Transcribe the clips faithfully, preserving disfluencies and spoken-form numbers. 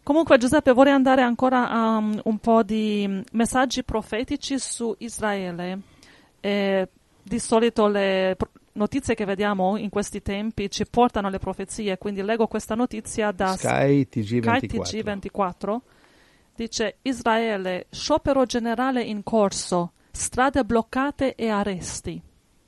Comunque Giuseppe, vorrei andare ancora a um, un po' di messaggi profetici su Israele. Eh, di solito le pro- notizie che vediamo in questi tempi ci portano alle profezie, quindi leggo questa notizia da Sky T G ventiquattro. Sky T G ventiquattro. Dice: Israele, sciopero generale in corso, strade bloccate e arresti.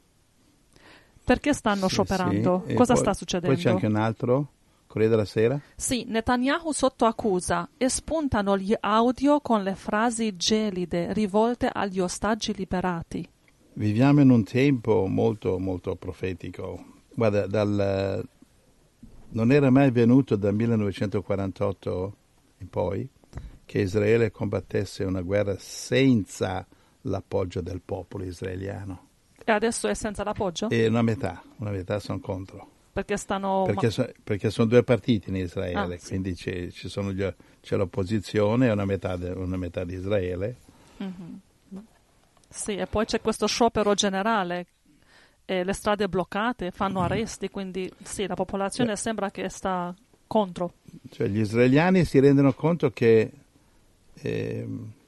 Perché stanno Sì, scioperando? sì. Cosa poi, sta succedendo? Poi c'è anche un altro, Corriere della Sera. Sì, Netanyahu sotto accusa e spuntano gli audio con le frasi gelide rivolte agli ostaggi liberati. Viviamo in un tempo molto, molto profetico. Guarda, dal, non era mai avvenuto dal millenovecentoquarantotto in poi che Israele combattesse una guerra senza l'appoggio del popolo israeliano. E adesso è senza l'appoggio? E una metà, una metà sono contro. Perché stanno... Perché, so, perché sono due partiti in Israele, Ah, sì. quindi c'è, ci sono gli, c'è l'opposizione e una metà, de, una metà di Israele. Mm-hmm. Sì, e poi c'è questo sciopero generale, e le strade bloccate, fanno arresti, quindi sì, la popolazione Cioè, sembra che sta contro. Cioè gli israeliani si rendono conto che, eh,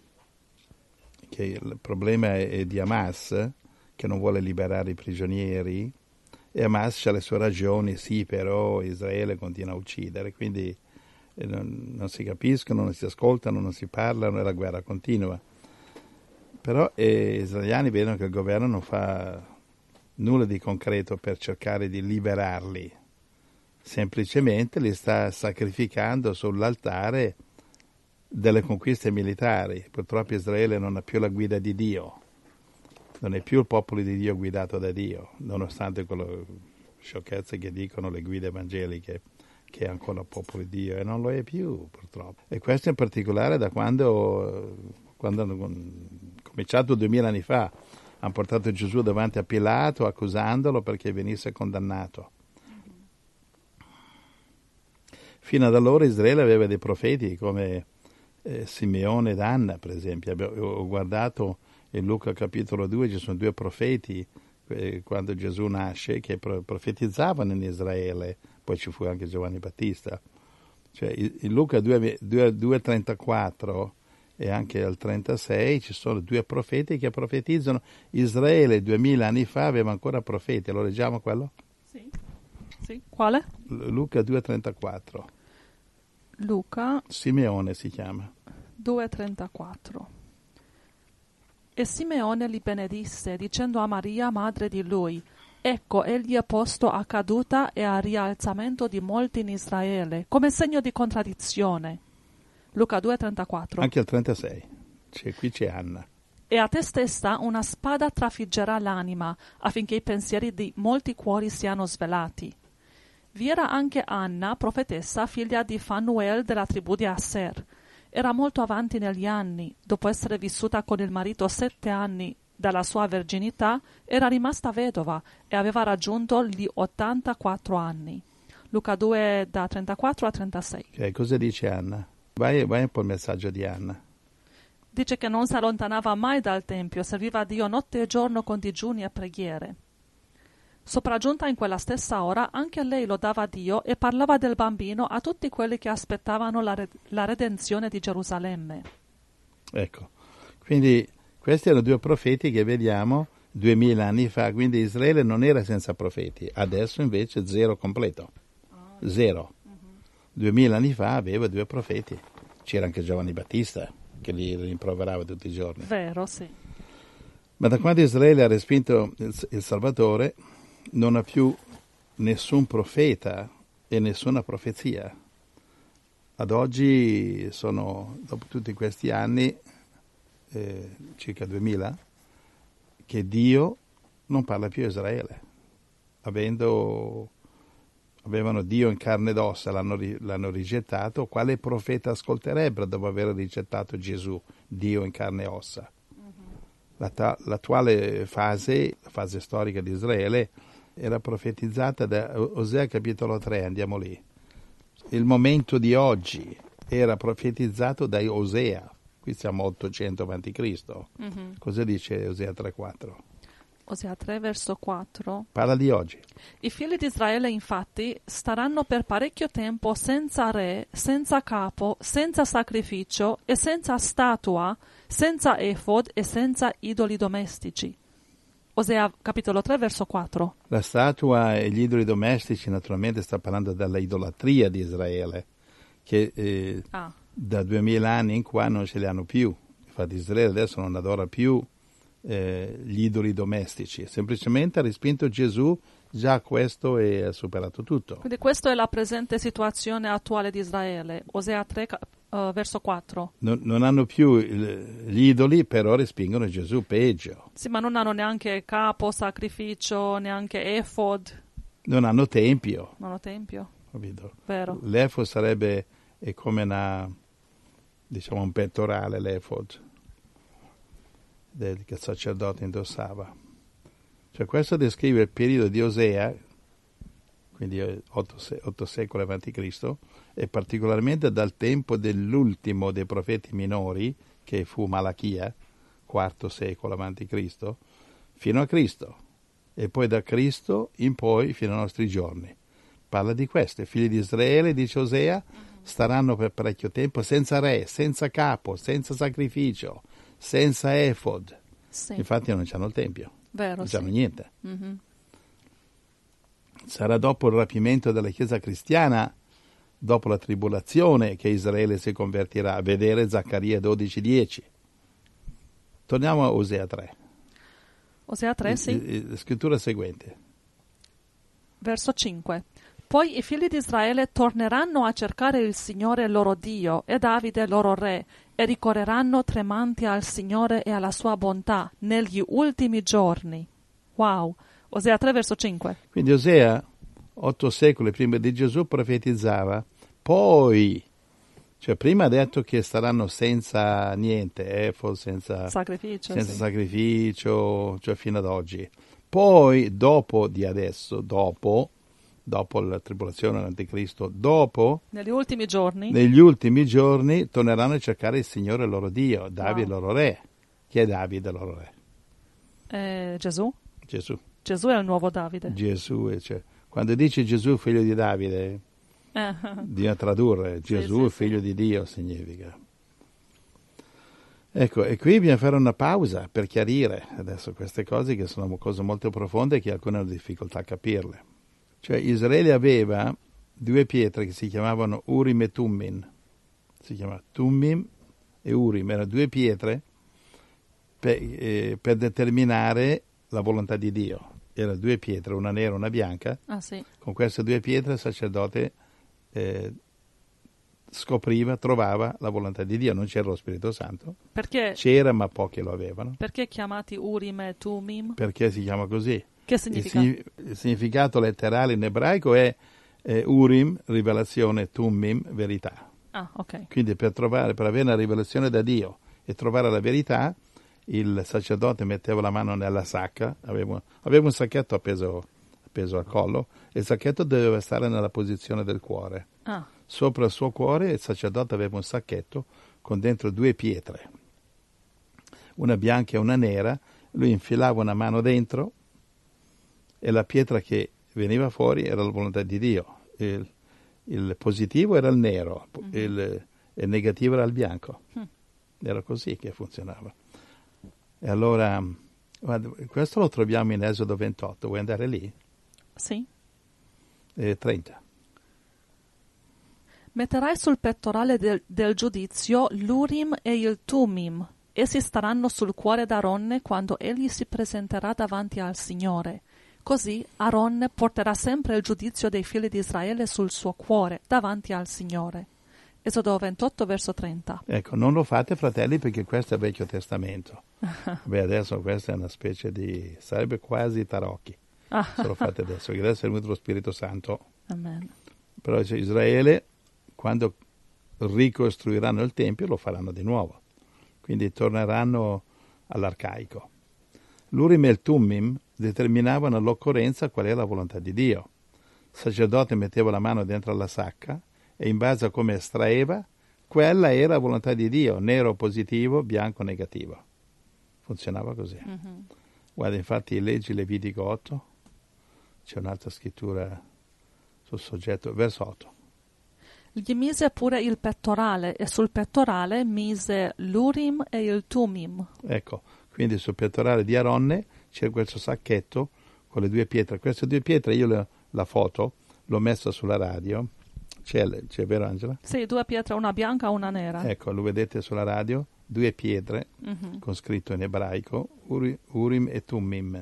che il problema è, è di Hamas, che non vuole liberare i prigionieri, e Hamas ha le sue ragioni, sì, però Israele continua a uccidere, quindi eh, non, non si capiscono, non si ascoltano, non si parlano e la guerra continua. Però eh, gli israeliani vedono che il governo non fa nulla di concreto per cercare di liberarli, semplicemente li sta sacrificando sull'altare delle conquiste militari. Purtroppo Israele non ha più la guida di Dio, non è più il popolo di Dio guidato da Dio, nonostante quelle sciocchezze che dicono le guide evangeliche che è ancora il popolo di Dio, e non lo è più purtroppo. E questo in particolare da quando, quando hanno cominciato duemila anni fa, hanno portato Gesù davanti a Pilato accusandolo perché venisse condannato. Fino ad allora Israele aveva dei profeti come eh, Simeone ed Anna, per esempio. Ho guardato in Luca capitolo due, ci sono due profeti eh, quando Gesù nasce che profetizzavano in Israele, poi ci fu anche Giovanni Battista. Cioè, in Luca due trentaquattro e anche al trentasei ci sono due profeti che profetizzano. Israele duemila anni fa aveva ancora profeti. Lo leggiamo quello? Sì. Sì. Quale? Luca due trentaquattro. Luca Simeone si chiama. due trentaquattro. E Simeone li benedisse, dicendo a Maria, madre di lui: Ecco, egli è posto a caduta e a rialzamento di molti in Israele, come segno di contraddizione. Luca due trentaquattro. Anche al trentasei. C'è, qui c'è Anna. E a te stessa una spada trafiggerà l'anima, affinché i pensieri di molti cuori siano svelati. Vi era anche Anna, profetessa, figlia di Fanuel della tribù di Aser. Era molto avanti negli anni. Dopo essere vissuta con il marito sette anni dalla sua verginità, era rimasta vedova e aveva raggiunto gli ottantaquattro anni. Luca due da trentaquattro a trentasei. Okay, cosa dice Anna? Vai, vai un po' il messaggio di Anna. Dice che non si allontanava mai dal Tempio, serviva a Dio notte e giorno con digiuni e preghiere. Sopraggiunta in quella stessa ora, anche lei lodava Dio e parlava del bambino a tutti quelli che aspettavano la, red- la redenzione di Gerusalemme. Ecco, quindi questi erano due profeti che vediamo duemila anni fa, quindi Israele non era senza profeti, adesso invece zero completo, zero. Duemila anni fa aveva due profeti, c'era anche Giovanni Battista che li rimproverava tutti i giorni. Vero, sì. Ma da quando Israele ha respinto il, il Salvatore, non ha più nessun profeta e nessuna profezia. Ad oggi sono, dopo tutti questi anni, eh, circa duemila, che Dio non parla più a Israele. Avendo, avevano Dio in carne ed ossa, l'hanno, l'hanno rigettato, quale profeta ascolterebbero dopo aver rigettato Gesù, Dio in carne e ossa? La, l'attuale fase, la fase storica di Israele, era profetizzata da Osea capitolo tre, andiamo lì. Il momento di oggi era profetizzato da Osea, qui siamo ottocento avanti Cristo. Mm-hmm. Cosa dice Osea tre quattro? Osea tre, verso quattro. Parla di oggi. I figli di Israele, infatti, staranno per parecchio tempo senza re, senza capo, senza sacrificio e senza statua, senza efod e senza idoli domestici. Osea capitolo tre, verso quattro. La statua e gli idoli domestici naturalmente sta parlando della idolatria di Israele, che eh, Ah. da duemila anni in qua non ce li hanno più. Infatti Israele adesso non adora più eh, gli idoli domestici, semplicemente ha respinto Gesù, già questo e ha superato tutto. Quindi questa è la presente situazione attuale di Israele. Osea tre, uh, verso quattro. Non, non hanno più il, gli idoli, però respingono Gesù, peggio. Sì, ma non hanno neanche capo, sacrificio, neanche efod. Non hanno tempio, Non hanno tempio. capito? Vero. L'efod sarebbe è come una, diciamo, un pettorale, l'efod del, che il sacerdote indossava. Cioè questo descrive il periodo di Osea, quindi otto secoli avanti Cristo, e particolarmente dal tempo dell'ultimo dei profeti minori, che fu Malachia, quarto secolo avanti Cristo, fino a Cristo, e poi da Cristo in poi fino ai nostri giorni. Parla di questo, i figli di Israele, dice Osea, staranno per parecchio tempo senza re, senza capo, senza sacrificio, senza efod. Sì. Infatti non c'hanno il tempio, Vero, non sì. c'hanno niente. Mm-hmm. Sarà dopo il rapimento della Chiesa cristiana, dopo la tribolazione, che Israele si convertirà. A vedere Zaccaria dodici dieci. Torniamo a Osea tre. Osea tre, sì. La scrittura seguente. Verso cinque. Poi i figli di Israele torneranno a cercare il Signore loro Dio e Davide loro re e ricorreranno tremanti al Signore e alla sua bontà negli ultimi giorni. Wow. Osea tre, verso cinque. Quindi Osea, otto secoli prima di Gesù, profetizzava. Poi, cioè prima ha detto che staranno senza niente, efod, senza Sacrificio. senza sì. sacrificio, cioè fino ad oggi. Poi, dopo di adesso, dopo, dopo la tribolazione dell'Anticristo, dopo, Negli ultimi giorni. negli ultimi giorni, torneranno a cercare il Signore loro Dio, Davide Wow. loro re. Chi è Davide loro re? Eh, Gesù. Gesù. Gesù è il nuovo Davide. Gesù, e cioè, quando dice Gesù figlio di Davide, Eh. bisogna tradurre, Gesù sì, figlio sì. di Dio significa. Ecco, e qui bisogna fare una pausa per chiarire adesso queste cose che sono cose molto profonde che alcune hanno difficoltà a capirle. Cioè Israele aveva due pietre che si chiamavano Urim e Tummim, si chiama Tummim e Urim, erano due pietre per, eh, per determinare la volontà di Dio. Erano due pietre, una nera e una bianca. Ah, sì. Con queste due pietre il sacerdote eh, scopriva, trovava la volontà di Dio. Non c'era lo Spirito Santo, Perché, c'era ma pochi lo avevano. perché chiamati Urim e Tumim? Perché si chiama così? Che Il, significa? signi- il significato letterale in ebraico è eh, Urim, rivelazione, Tummim, verità. Ah, ok. Quindi per trovare, per avere una rivelazione da Dio e trovare la verità, il sacerdote metteva la mano nella sacca, aveva, aveva un sacchetto appeso, appeso al collo, e il sacchetto doveva stare nella posizione del cuore. Ah, Sopra il suo cuore il sacerdote aveva un sacchetto con dentro due pietre, una bianca e una nera. Lui infilava una mano dentro e la pietra che veniva fuori era la volontà di Dio. Il, il positivo era il nero, mm-hmm. il, il negativo era il bianco. Mm. Era così che funzionava. E allora, guarda, questo lo troviamo in Esodo ventotto, vuoi andare lì? sì. Eh, trenta. Metterai sul pettorale del, del giudizio l'Urim e il Tumim. Essi staranno sul cuore d'Aaronne quando egli si presenterà davanti al Signore. Così Aaronne porterà sempre il giudizio dei figli di Israele sul suo cuore davanti al Signore. Esodo ventotto, verso trenta. Ecco, non lo fate, fratelli, perché questo è Vecchio Testamento. Beh, adesso questa è una specie di... sarebbe quasi tarocchi, se lo fate adesso, perché adesso è venuto lo Spirito Santo. Amen. Però dice, Israele, quando ricostruiranno il Tempio, lo faranno di nuovo. Quindi torneranno all'arcaico. L'Urim e il Tummim determinavano all'occorrenza qual è la volontà di Dio. Il sacerdote metteva la mano dentro alla sacca e in base a come estraeva, quella era la volontà di Dio, nero positivo, bianco negativo. Funzionava così. Mm-hmm. Guarda, infatti leggi Levitico otto, c'è un'altra scrittura sul soggetto, verso otto. Gli mise pure il pettorale e sul pettorale mise l'Urim e il Tumim. Ecco, quindi sul pettorale di Aronne c'è questo sacchetto con le due pietre. Queste due pietre, io le, la foto l'ho messa sulla radio. C'è, c'è vero Angela? Sì, due pietre, una bianca e una nera. Ecco, lo vedete sulla radio, due pietre uh-huh. con scritto in ebraico Uri, Urim e Tumim.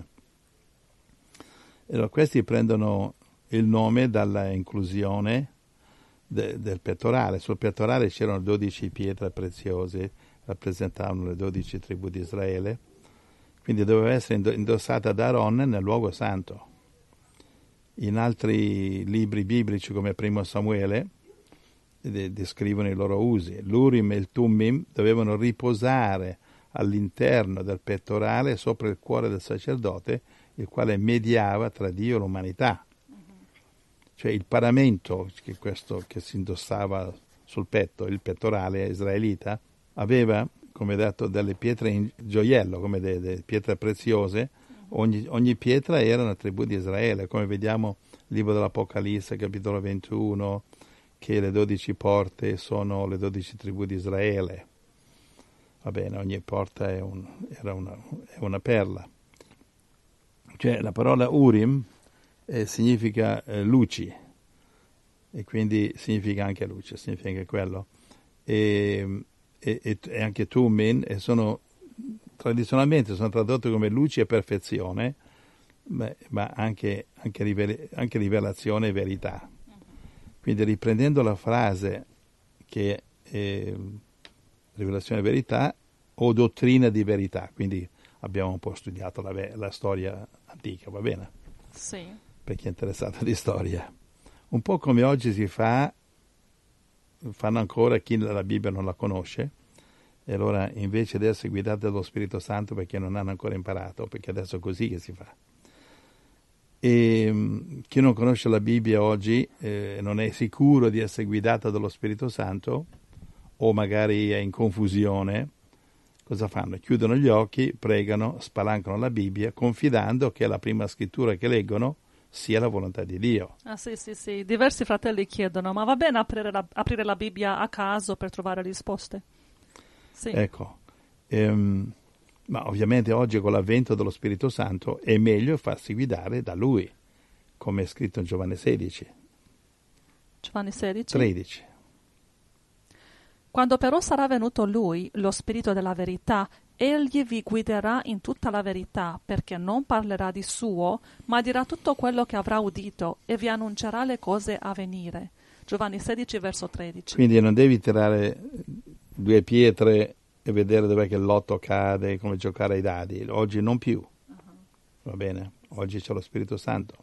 E allora, questi prendono il nome dalla inclusione de, del pettorale. Sul pettorale c'erano dodici pietre preziose, rappresentavano le dodici tribù di Israele, quindi doveva essere indossata da Aaron nel luogo santo. In altri libri biblici come Primo Samuele de- descrivono i loro usi. L'Urim e il Tumim dovevano riposare all'interno del pettorale sopra il cuore del sacerdote, il quale mediava tra Dio e l'umanità. Cioè il paramento che, questo, che si indossava sul petto, il pettorale israelita, aveva, come detto, delle pietre in gioiello, come delle, delle pietre preziose. Ogni, ogni pietra era una tribù di Israele, come vediamo nel libro dell'Apocalisse, capitolo ventuno, che le dodici porte sono le dodici tribù di Israele. Va bene, ogni porta è, un, era una, è una perla. Cioè la parola Urim eh, significa eh, luci, e quindi significa anche luce, significa anche quello. E, e, e anche Tumin, e sono tradizionalmente sono tradotte come luci e perfezione, beh, ma anche, anche, rivela, anche rivelazione e verità. Quindi riprendendo la frase che è rivelazione e verità o dottrina di verità, quindi abbiamo un po' studiato la, la storia antica, va bene? Sì. Per chi è interessato di storia. Un po' come oggi si fa, fanno ancora chi la Bibbia non la conosce, e allora invece di essere guidati dallo Spirito Santo perché non hanno ancora imparato, perché adesso è così che si fa. E chi non conosce la Bibbia oggi eh, non è sicuro di essere guidato dallo Spirito Santo, o magari è in confusione, cosa fanno? Chiudono gli occhi, pregano, spalancano la Bibbia, confidando che la prima scrittura che leggono sia la volontà di Dio. Ah sì, sì, sì. Diversi fratelli chiedono, ma va bene aprire la, aprire la Bibbia a caso per trovare risposte? Sì. Ecco, ehm, ma ovviamente oggi con l'avvento dello Spirito Santo è meglio farsi guidare da Lui, come è scritto in Giovanni sedici. Giovanni sedici? tredici. Quando però sarà venuto Lui, lo Spirito della verità, Egli vi guiderà in tutta la verità, perché non parlerà di suo, ma dirà tutto quello che avrà udito e vi annuncerà le cose a venire. Giovanni sedici, verso tredici. Quindi non devi tirare due pietre e vedere dov'è che il lotto cade, come giocare ai dadi. Oggi non più. Uh-huh. Va bene? Oggi c'è lo Spirito Santo.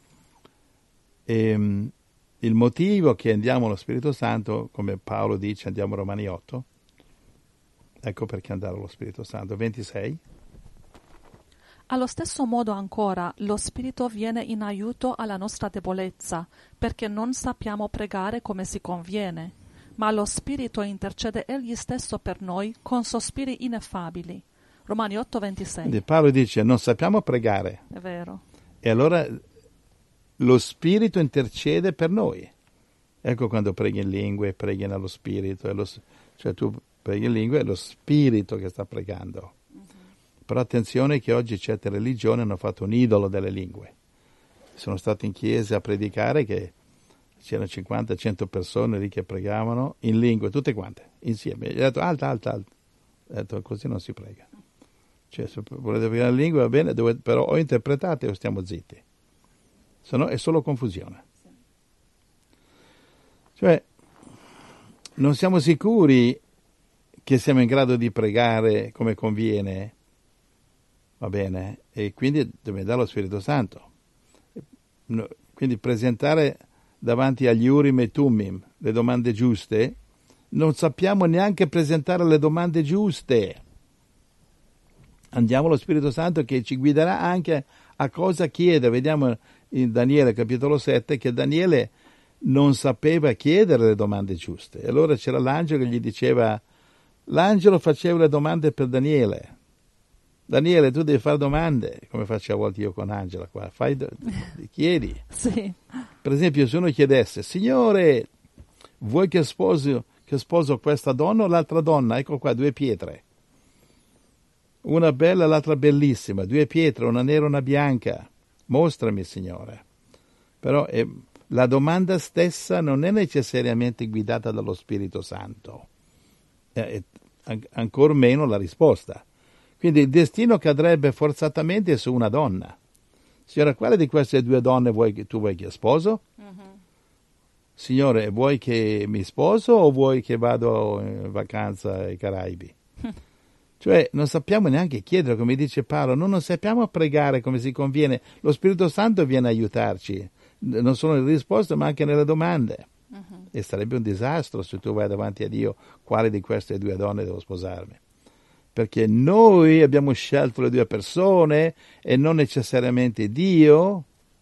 E, il motivo che andiamo allo Spirito Santo, come Paolo dice, andiamo a Romani otto. Ecco perché andare allo Spirito Santo. ventisei. Allo stesso modo ancora, lo Spirito viene in aiuto alla nostra debolezza, perché non sappiamo pregare come si conviene, ma lo Spirito intercede Egli stesso per noi con sospiri ineffabili. Romani otto, ventisei. Quindi Paolo dice, non sappiamo pregare. È vero. E allora lo Spirito intercede per noi. Ecco quando preghi in lingue, preghi nello Spirito, è lo, cioè tu preghi in lingue, è lo Spirito che sta pregando. Uh-huh. Però attenzione che oggi certe religioni hanno fatto un idolo delle lingue. Sono stato in chiesa a predicare che c'erano cinquanta cento persone lì che pregavano in lingue, tutte quante, insieme. Gli ho detto alta, alta, alta. Ho detto così non si prega. Cioè se volete pregare in lingue va bene, dove, però o interpretate o stiamo zitti. Se no è solo confusione. Cioè non siamo sicuri che siamo in grado di pregare come conviene, va bene? E quindi dobbiamo dare lo Spirito Santo. Quindi presentare davanti agli Urim e Tumim le domande giuste, non sappiamo neanche presentare le domande giuste. Andiamo allo Spirito Santo che ci guiderà anche a cosa chiedere. Vediamo in Daniele capitolo sette che Daniele non sapeva chiedere le domande giuste. E allora c'era l'angelo che gli diceva, l'angelo faceva le domande per Daniele. Daniele, tu devi fare domande, come faccio a volte io con Angela qua, fai, chiedi. Sì. Per esempio, se uno chiedesse, Signore, vuoi che sposo, che sposo questa donna o l'altra donna? Ecco qua, due pietre. Una bella e l'altra bellissima, due pietre, una nera e una bianca. Mostrami, Signore. Però eh, la domanda stessa non è necessariamente guidata dallo Spirito Santo, eh, an- ancor meno la risposta. Quindi il destino cadrebbe forzatamente su una donna. Signora, quale di queste due donne vuoi che tu vuoi che sposo? Mm-hmm. Signore, vuoi che mi sposo o vuoi che vado in vacanza ai Caraibi? Cioè, non sappiamo neanche chiedere, come dice Paolo, non, non sappiamo pregare come si conviene. Lo Spirito Santo viene a aiutarci, non solo nelle risposte, ma anche nelle domande. Uh-huh. E sarebbe un disastro se tu vai davanti a Dio, quale di queste due donne devo sposarmi. Perché noi abbiamo scelto le due persone e non necessariamente Dio.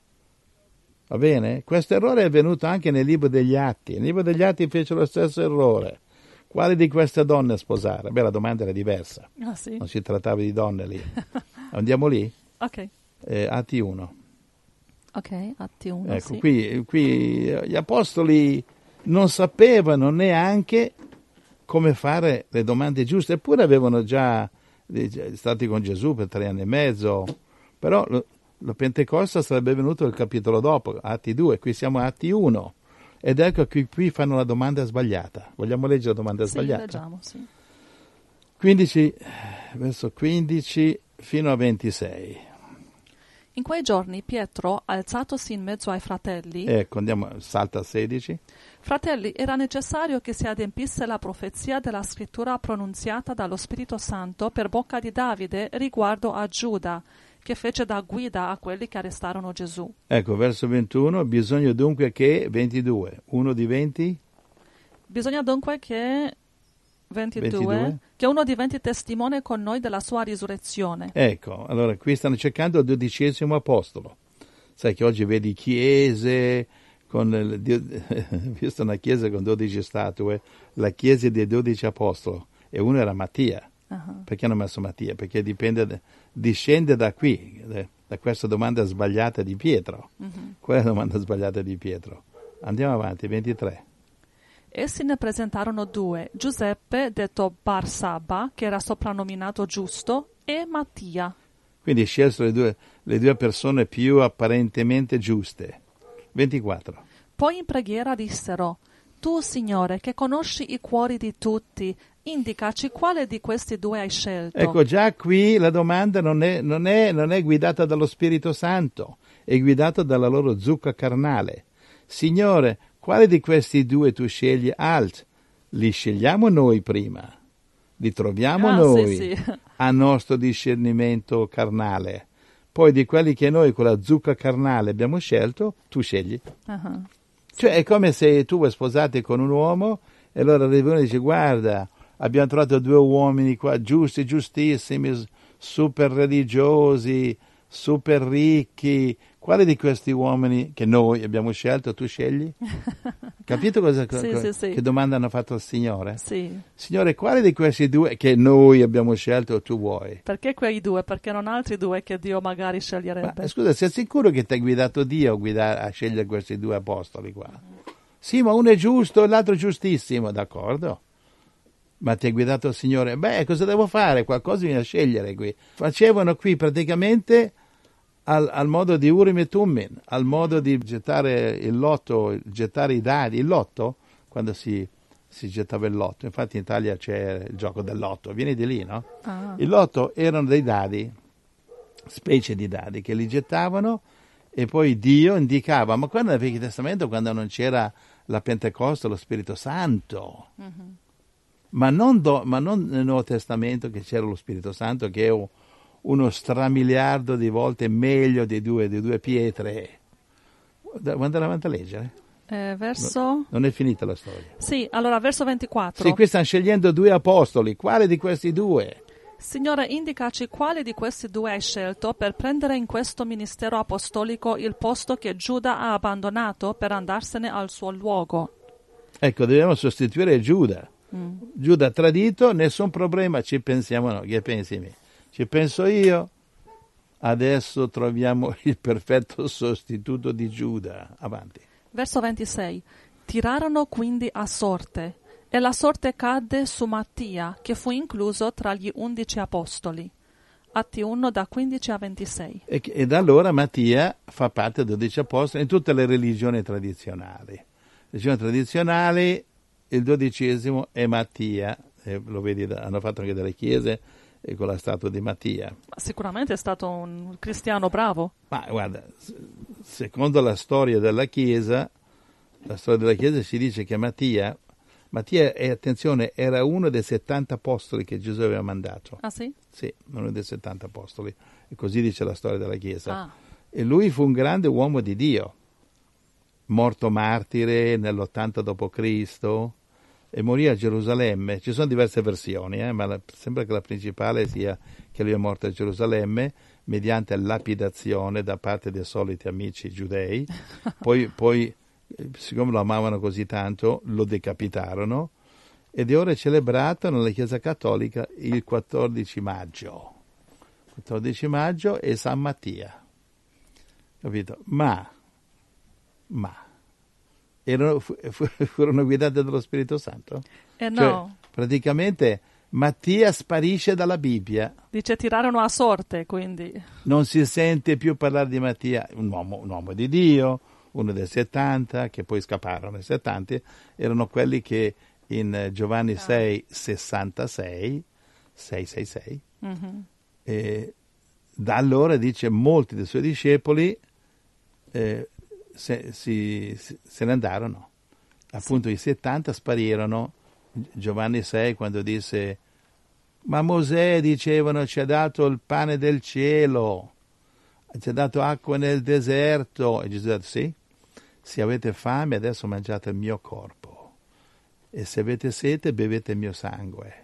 Va bene? Questo errore è avvenuto anche nel libro degli Atti. Nel libro degli Atti fece lo stesso errore. Quale di queste donne sposare? Beh, la domanda era diversa. Ah, sì? Non si trattava di donne lì. Andiamo lì? Ok. Eh, Atti uno. Ok, Atti uno, Ecco, sì. qui, qui gli apostoli non sapevano neanche come fare le domande giuste, eppure avevano già stati con Gesù per tre anni e mezzo, però lo, lo Pentecoste sarebbe venuto il capitolo dopo, Atti due, qui siamo a Atti uno. Ed ecco che qui fanno la domanda sbagliata. Vogliamo leggere la domanda sì, sbagliata? Leggiamo, sì. quindici, verso quindici fino a ventisei. In quei giorni Pietro, alzatosi in mezzo ai fratelli... Ecco, andiamo, salta a sedici. Fratelli, era necessario che si adempisse la profezia della scrittura pronunziata dallo Spirito Santo per bocca di Davide riguardo a Giuda, che fece da guida a quelli che arrestarono Gesù. Ecco, verso ventuno, bisogna dunque che, ventidue, uno diventi? Bisogna dunque che, ventidue, ventidue, che uno diventi testimone con noi della sua risurrezione. Ecco, allora qui stanno cercando il dodicesimo apostolo. Sai che oggi vedi chiese, con il, visto una chiesa con dodici statue, la chiesa dei dodici apostoli, e uno era Mattia. Uh-huh. Perché hanno messo Mattia? Perché dipende, discende da qui, da questa domanda sbagliata di Pietro. Uh-huh. Qual è la domanda sbagliata di Pietro? Andiamo avanti, ventitré. Essi ne presentarono due, Giuseppe, detto Barsabba, che era soprannominato Giusto, e Mattia. Quindi scelsero le due, le due persone più apparentemente giuste. ventiquattro. Poi in preghiera dissero, tu, Signore, che conosci i cuori di tutti, indicaci quale di questi due hai scelto. Ecco, già qui la domanda non è, non è, non è guidata dallo Spirito Santo, è guidata dalla loro zucca carnale. Signore, quale di questi due tu scegli? Alt, li scegliamo noi prima, li troviamo ah, noi sì, sì. a nostro discernimento carnale. Poi di quelli che noi con la zucca carnale abbiamo scelto, tu scegli. Uh-huh. Cioè è come se tu vuoi sposarti con un uomo e allora arriva uno e dice guarda, abbiamo trovato due uomini qua giusti, giustissimi, super religiosi, super ricchi. Quale di questi uomini che noi abbiamo scelto tu scegli? Capito cosa, sì, co- sì, sì. che domanda hanno fatto al Signore? Sì. Signore, quale di questi due che noi abbiamo scelto tu vuoi? Perché quei due? Perché non altri due che Dio magari sceglierebbe? Ma, scusa, sei sicuro che ti ha guidato Dio a, guidare, a scegliere questi due apostoli qua? Sì, ma uno è giusto e l'altro è giustissimo, d'accordo? Ma ti ha guidato il Signore? Beh, cosa devo fare? Qualcosa bisogna scegliere qui. Facevano qui praticamente al, al modo di Urim e Tummin, al modo di gettare il lotto, gettare i dadi. Il lotto, quando si, si gettava il lotto, infatti in Italia c'è il gioco del lotto, vieni di lì, no? Ah. Il lotto erano dei dadi, specie di dadi, che li gettavano e poi Dio indicava, ma quando nel Vecchio Testamento, quando non c'era la Pentecoste, lo Spirito Santo, uh-huh. ma, non do, ma non nel Nuovo Testamento che c'era lo Spirito Santo, che è uno stramiliardo di volte meglio di due, di due pietre. Andare avanti a leggere. Eh, verso... No, non è finita la storia. Sì, allora verso ventiquattro. Sì, qui stanno scegliendo due apostoli. Quale di questi due? Signore, indicaci quale di questi due hai scelto per prendere in questo ministero apostolico il posto che Giuda ha abbandonato per andarsene al suo luogo. Ecco, dobbiamo sostituire Giuda. Mm. Giuda tradito, nessun problema, ci pensiamo noi. Che pensi me? Ci penso io. Adesso troviamo il perfetto sostituto di Giuda. Avanti. Verso ventisei. Tirarono quindi a sorte, e la sorte cadde su Mattia, che fu incluso tra gli undici apostoli. Atti uno da quindici a ventisei. E, e da allora Mattia fa parte dei dodici apostoli in tutte le religioni tradizionali. Le religioni tradizionali, il dodicesimo è Mattia, e lo vedi, hanno fatto anche delle chiese e con la statua di Mattia. Sicuramente è stato un cristiano bravo. Ma guarda, secondo la storia della Chiesa, la storia della Chiesa ci dice che Mattia, Mattia, e attenzione, era uno dei settanta apostoli che Gesù aveva mandato. Ah sì? Sì, uno dei settanta apostoli. E così dice la storia della Chiesa. Ah. E lui fu un grande uomo di Dio, morto martire nell'ottanta dopo Cristo e morì a Gerusalemme. Ci sono diverse versioni, eh, ma la, sembra che la principale sia che lui è morto a Gerusalemme mediante lapidazione da parte dei soliti amici giudei. Poi, poi siccome lo amavano così tanto, lo decapitarono ed è ora celebrato nella Chiesa Cattolica il quattordici maggio. quattordici maggio è San Mattia, capito? Ma, ma, erano, fu, furono guidate dallo Spirito Santo? Eh no. Cioè, praticamente Mattia sparisce dalla Bibbia. Dice tirarono a sorte, quindi. Non si sente più parlare di Mattia, un uomo, un uomo di Dio, uno dei settanta, che poi scapparono. I settanta erano quelli che in Giovanni sei, sessantasei, sei sei sei, mm-hmm. e da allora dice molti dei suoi discepoli eh, se, si, se ne andarono. Appunto sì. I settanta sparirono. Giovanni sei quando disse ma Mosè, dicevano, ci ha dato il pane del cielo, ci ha dato acqua nel deserto, e Gesù ha detto sì, se avete fame adesso mangiate il mio corpo e se avete sete bevete il mio sangue.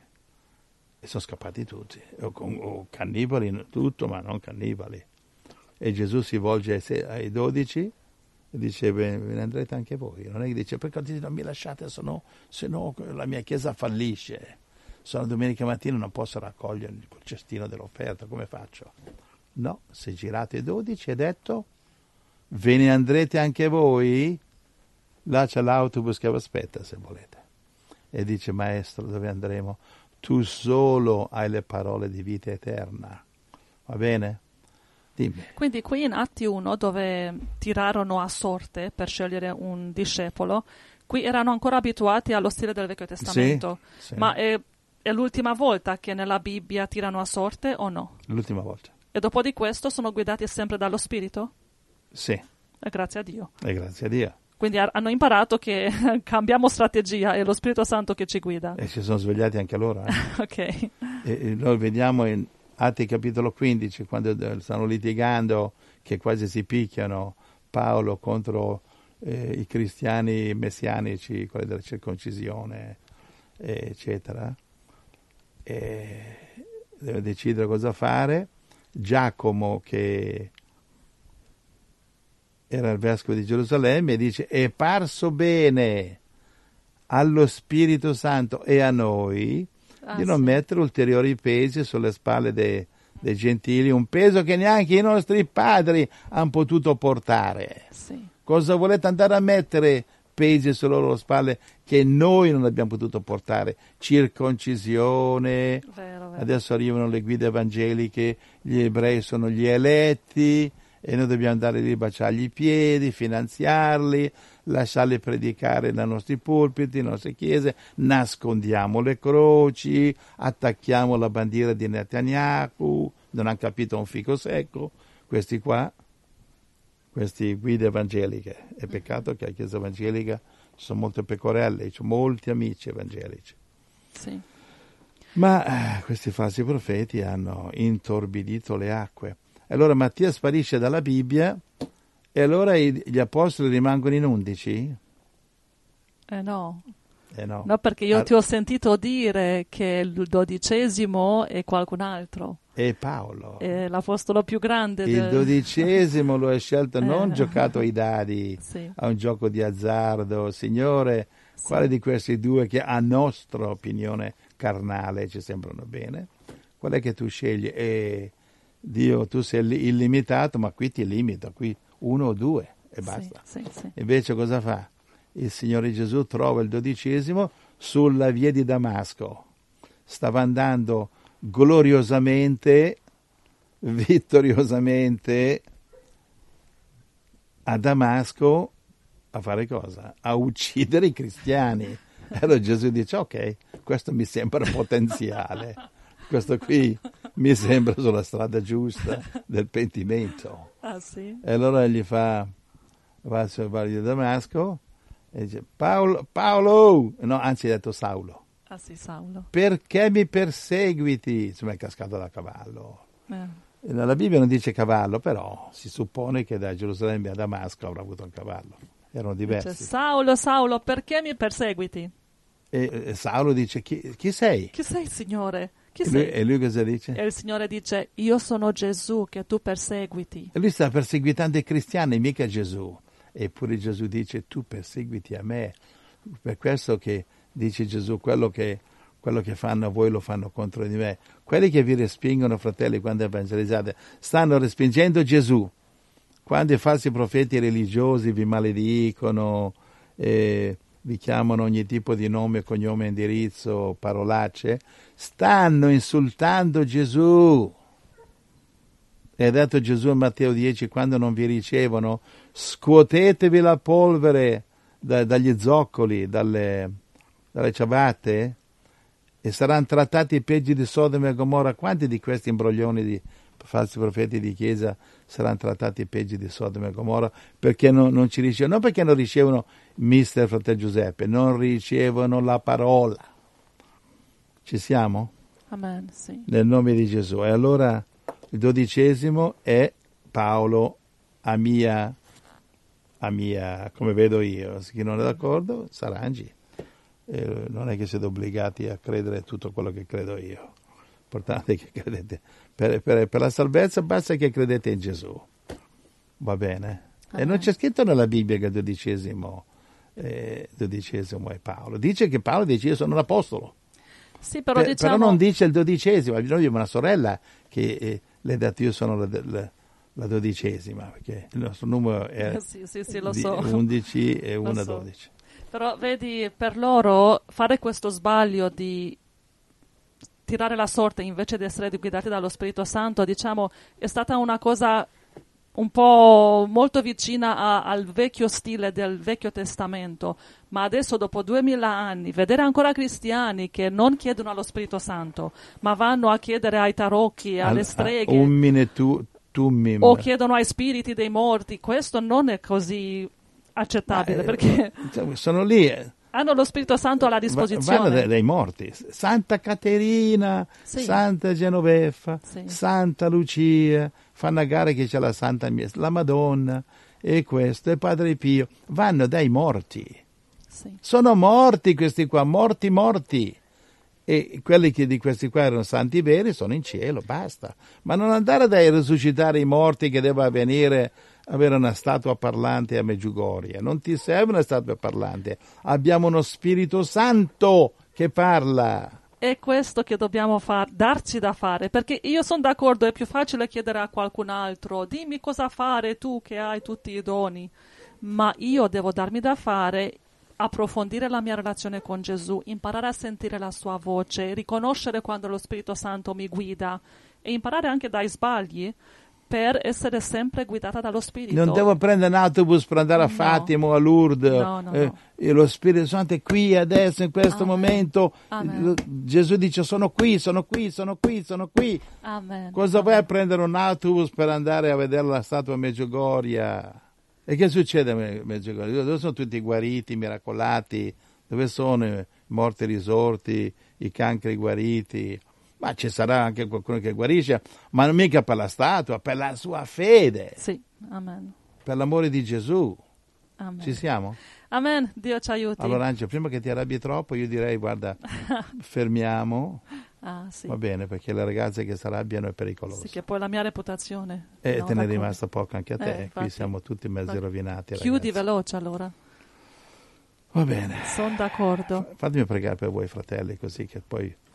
E sono scappati tutti, o, o cannibali tutto, ma non cannibali. E Gesù si volge ai, ai dodici e dice ve ne andrete anche voi. Non è che dice perché non mi lasciate, se no, se no la mia chiesa fallisce. Sono domenica mattina, non posso raccogliere il cestino dell'offerta, come faccio? No, si è girato ai dodici e ha detto ve ne andrete anche voi? Là c'è l'autobus che vi aspetta se volete. E dice maestro, dove andremo? Tu solo hai le parole di vita eterna. Va bene? Dimmi. Quindi qui in Atti uno, dove tirarono a sorte per scegliere un discepolo, qui erano ancora abituati allo stile del Vecchio Testamento. Sì, sì. Ma è, è l'ultima volta che nella Bibbia tirano a sorte o no? L'ultima volta. E dopo di questo sono guidati sempre dallo Spirito? Sì. E grazie a Dio. E grazie a Dio. Quindi hanno imparato che cambiamo strategia, è lo Spirito Santo che ci guida. E si sono svegliati anche loro. Eh? Ok. E, e noi vediamo in Atti capitolo quindici, quando stanno litigando, che quasi si picchiano, Paolo contro eh, i cristiani messianici, quelli della circoncisione, eccetera. E deve decidere cosa fare. Giacomo, che era il vescovo di Gerusalemme, dice è parso bene allo Spirito Santo e a noi ah, di non sì. mettere ulteriori pesi sulle spalle dei, dei gentili, un peso che neanche i nostri padri hanno potuto portare. Sì. Cosa volete andare a mettere pesi sulle loro spalle che noi non abbiamo potuto portare? Circoncisione, vero, vero. Adesso arrivano le guide evangeliche, gli ebrei sono gli eletti, e noi dobbiamo andare lì a baciargli i piedi, finanziarli, lasciarli predicare nei nostri pulpiti, nelle nostre chiese, nascondiamo le croci, attacchiamo la bandiera di Netanyahu, non hanno capito un fico secco, questi qua, questi guide evangeliche. È peccato che alla chiesa evangelica ci sono molte pecorelle, ci sono molti amici evangelici. Sì. Ma eh, questi falsi profeti hanno intorbidito le acque. Allora Mattia sparisce dalla Bibbia e allora i, gli apostoli rimangono in undici? Eh no. Eh no. No, perché io Ar- ti ho sentito dire che il dodicesimo è qualcun altro. È Paolo. È l'apostolo più grande. Il del... dodicesimo lo hai scelto, non eh. giocato ai dadi, sì. a un gioco di azzardo. Signore, sì. quale di questi due che a nostra opinione carnale ci sembrano bene? qual è che tu scegli? E Dio, tu sei illimitato, ma qui ti limito, qui uno o due e basta. Sì, sì, sì. Invece cosa fa? Il Signore Gesù trova il dodicesimo sulla via di Damasco. Stava andando gloriosamente, vittoriosamente a Damasco a fare cosa? A uccidere i cristiani. E allora Gesù dice, ok, questo mi sembra potenziale, questo qui mi sembra sulla strada giusta del pentimento. Ah, sì? E allora gli fa, va sul valle di Damasco e dice, Paolo, Paolo, no, anzi ha detto Saulo. Ah sì, Saulo. Perché mi perseguiti? Insomma è cascato da cavallo. Eh. La Bibbia non dice cavallo, però si suppone che da Gerusalemme a Damasco avrà avuto un cavallo. Erano diversi. Dice, Saulo, Saulo, perché mi perseguiti? E, e Saulo dice, chi, chi sei? Chi sei, Signore? Chi E lui, sei? e lui cosa dice? E il Signore dice, io sono Gesù che tu perseguiti. E lui sta perseguitando i cristiani, mica Gesù. Eppure Gesù dice, tu perseguiti a me. Per questo che dice Gesù, quello che, quello che fanno a voi lo fanno contro di me. Quelli che vi respingono, fratelli, quando evangelizzate, stanno respingendo Gesù. Quando i falsi profeti religiosi vi maledicono, eh, vi chiamano ogni tipo di nome, cognome, indirizzo, parolacce, stanno insultando Gesù. E ha detto Gesù in Matteo dieci, quando non vi ricevono, scuotetevi la polvere da, dagli zoccoli, dalle, dalle ciabatte, e saranno trattati peggio di Sodoma e Gomorra. Quanti di questi imbroglioni di falsi profeti di chiesa saranno trattati peggio di Sodoma e Gomorra perché non, non ci ricevono, non perché non ricevono mister fratello Giuseppe, non ricevono la parola. Ci siamo? Amen, sì. Nel nome di Gesù. E allora il dodicesimo è Paolo a mia, a mia, come vedo io. Se chi non è d'accordo, s'arrangi. Eh, non è che siete obbligati a credere tutto quello che credo io. L'importante è che credete. Per, per, per la salvezza basta che credete in Gesù. Va bene? Ah, e non c'è scritto nella Bibbia che il dodicesimo, eh, dodicesimo è Paolo. Dice che Paolo dice io sono un apostolo. Sì, però, per, diciamo... però non dice il dodicesimo. Noi abbiamo una sorella che eh, le ha detto io sono la, la, la dodicesima, perché il nostro numero è sì, sì, sì, lo di so. undici e una so. dodici. Però vedi, per loro fare questo sbaglio di tirare la sorte invece di essere guidati dallo Spirito Santo, diciamo, è stata una cosa un po' molto vicina a, al vecchio stile del Vecchio Testamento, ma adesso dopo duemila anni vedere ancora cristiani che non chiedono allo Spirito Santo, ma vanno a chiedere ai tarocchi, alle Al, streghe, umine tu, tummim. o chiedono ai spiriti dei morti, questo non è così accettabile, Ma, perché sono lì... Eh. hanno lo Spirito Santo alla disposizione. Vanno dai, dai morti. Santa Caterina, sì. Santa Genoveffa, sì. Santa Lucia, fanno a gara che c'è la Santa la Madonna, e questo, e Padre Pio. Vanno dai morti. Sì. Sono morti questi qua, morti, morti. E quelli che di questi qua erano santi veri sono in cielo, basta. Ma non andare dai risuscitare i morti che deve avvenire... avere una statua parlante a Medjugorje, non ti serve una statua parlante, abbiamo uno Spirito Santo che parla. È questo che dobbiamo far, darci da fare, perché io sono d'accordo, è più facile chiedere a qualcun altro, dimmi cosa fare tu che hai tutti i doni, ma io devo darmi da fare, approfondire la mia relazione con Gesù, imparare a sentire la sua voce, riconoscere quando lo Spirito Santo mi guida e imparare anche dai sbagli, per essere sempre guidata dallo Spirito. Non devo prendere un autobus per andare a no. Fatima o a Lourdes. No, no, eh, no. E lo Spirito Santo è qui adesso, in questo Amen. momento. Amen. Gesù dice sono qui, sono qui, sono qui, sono qui. Amen. Cosa Amen. vai a prendere un autobus per andare a vedere la statua a Medjugorje? E che succede a Medjugorje? Dove sono tutti guariti, miracolati? Dove sono i morti risorti, i cancri guariti? Ma ci sarà anche qualcuno che guarisce, ma non mica per la statua, per la sua fede. Sì, amen. Per l'amore di Gesù. Amen. Ci siamo? Amen, Dio ci aiuti. Allora Angelo, prima che ti arrabbi troppo, io direi, guarda, fermiamo. Ah, sì. Va bene, perché le ragazze che si arrabbiano è pericoloso. Sì, che poi la mia reputazione. E no, te ne è d'accordo. rimasta poco anche a te, eh, qui siamo tutti mezzi infatti. rovinati. Chiudi ragazzi. veloce allora. Va bene. Sono d'accordo. Fatemi pregare per voi fratelli, così che poi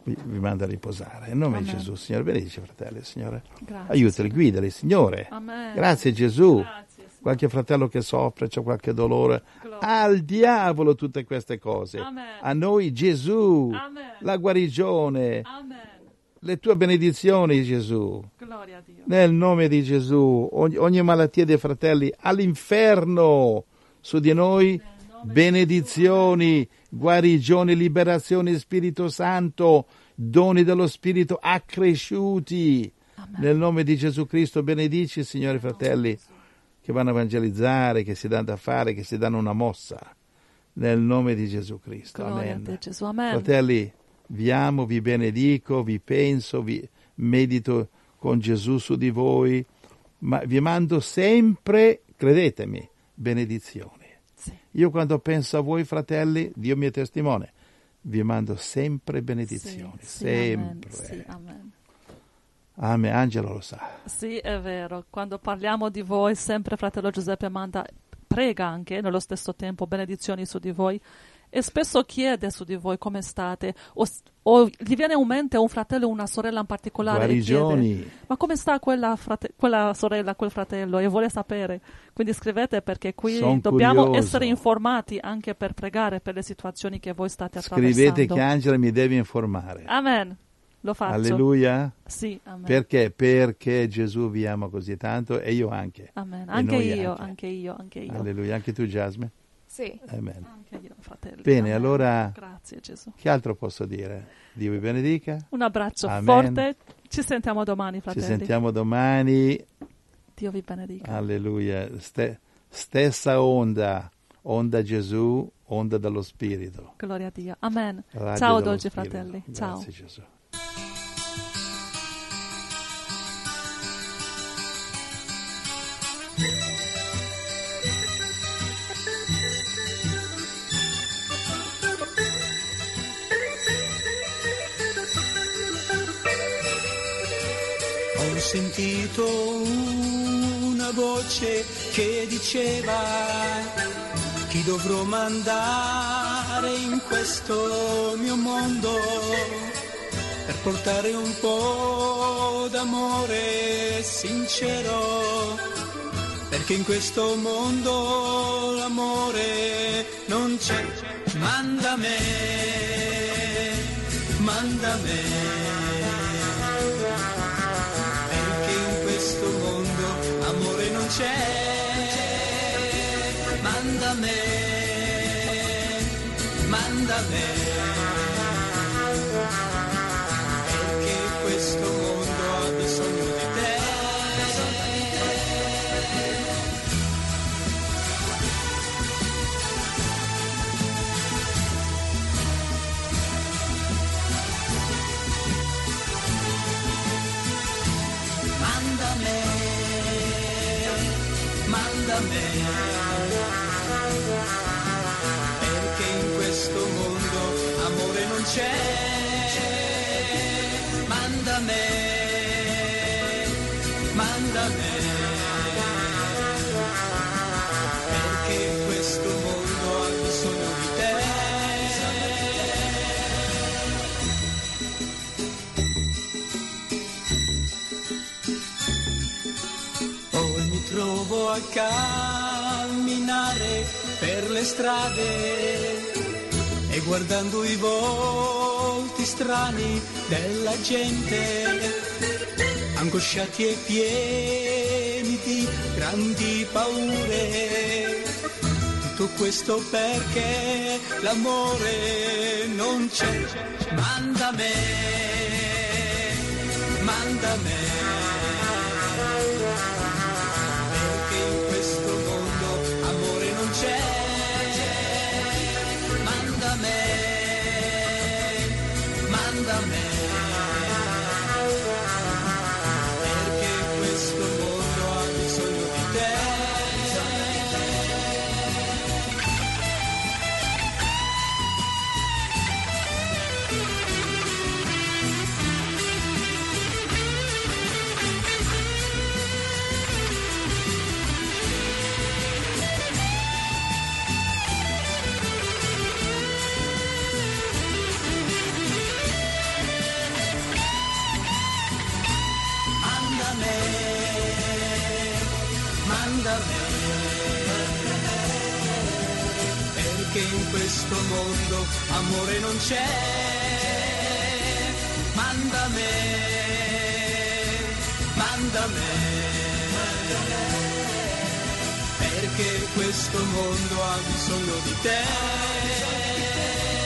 vi, vi manda a riposare. In nome Amen. di Gesù, Signore, benedici fratelli, Signore. Grazie, Aiutali, Signore. guidali, Signore. Amen. Grazie Gesù. Grazie, Signore. Qualche fratello che soffre, c'è qualche dolore. Gloria. Al diavolo tutte queste cose. Amen. A noi Gesù, Amen. la guarigione, Amen. le tue benedizioni Gesù. Gloria a Dio. Nel nome di Gesù, ogni, ogni malattia dei fratelli all'inferno su di noi, benedizioni, guarigioni, liberazioni, Spirito Santo, doni dello Spirito accresciuti. Amen. Nel nome di Gesù Cristo benedici, Signori fratelli, che vanno a evangelizzare, che si danno da fare, che si danno una mossa. Nel nome di Gesù Cristo. Gloria Amen. a te, Gesù. Amen. Fratelli, vi amo, vi benedico, vi penso, vi medito con Gesù su di voi, ma vi mando sempre, credetemi, benedizioni. Sì. Io quando penso a voi, fratelli, Dio mio testimone, vi mando sempre benedizioni, Sì, sì, sempre. amen, sì, amen. Amen, Angelo lo sa. Sì, è vero. Quando parliamo di voi, sempre fratello Giuseppe manda, prega anche nello stesso tempo benedizioni su di voi e spesso chiede su di voi come state o, o gli viene in mente un fratello o una sorella in particolare e chiede, Guarigioni. ma come sta quella, frate- quella sorella, quel fratello e vuole sapere. Quindi scrivete perché qui Son dobbiamo curioso. essere informati anche per pregare per le situazioni che voi state attraversando. Scrivete che Angela mi deve informare. Amen. Lo faccio. Alleluia. Sì, amen. Perché? Perché Gesù vi ama così tanto e io anche. Amen. E Anche noi io, anche. anche io, anche io. Alleluia. Anche tu, Jasmine? Sì. Amen. Anche io, fratelli. Bene, Amen. allora- Grazie, Gesù. Che altro posso dire? Dio vi benedica. Un abbraccio Amen. forte. Ci sentiamo domani, Ci fratelli. sentiamo domani. Dio vi benedica. Alleluia. Ste- stessa onda. Onda Gesù, onda dello Spirito. Gloria a Dio. Amen. Radio Ciao, dello dolci Spirito. fratelli. Grazie Ciao. Gesù. Ho sentito una voce che diceva: chi dovrò mandare in questo mio mondo per portare un po' d'amore sincero, perché in questo mondo l'amore non c'è. Manda me, manda me. Manda me, manda me, perché questo mondo ha bisogno di te. Manda me, manda me, perché in questo mondo amore non c'è. Manda me, manda me, perché questo mondo ha bisogno di te. Poi mi trovo a camminare per le strade e guardando i volti strani della gente, angosciati e pieni di grandi paure. Tutto questo perché l'amore non c'è. Manda me, manda me, perché in questo mondo amore non c'è. Manda me, manda me, perché questo mondo ha bisogno di te. manda me, perché in questo mondo amore non c'è, manda me, manda me, perché questo mondo ha bisogno di te.